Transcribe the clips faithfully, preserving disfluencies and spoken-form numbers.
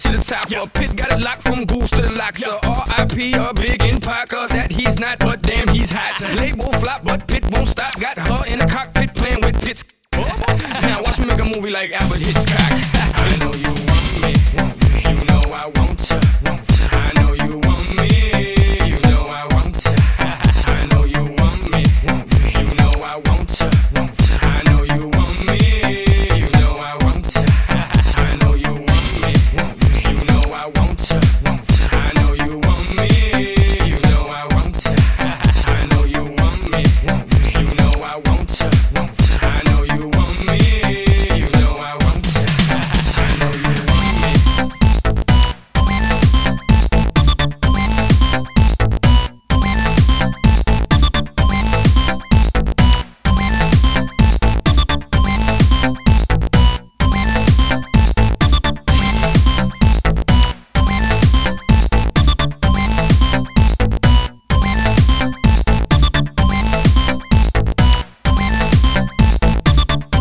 to the top. A pit got it locked from goose to the locks. R I P a big in Parker that he's not, but damn he's hot. Label flop, but Pit won't stop. Got her in the cockpit playing with Pitts. Now watch me make a movie like Albert Hitchcock. I know you want me, you know I want you. I know you want me, you know I want you. I know you want me, you know I want you. I know you want me, you know I want you. I know you want me, you know I want you. I know you want me, you know I want you. I know you want me, you know I want you. I know you want me, you know I want you. I know you want me.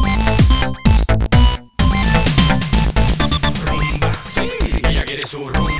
Rumba, sí, ella quiere su rumba.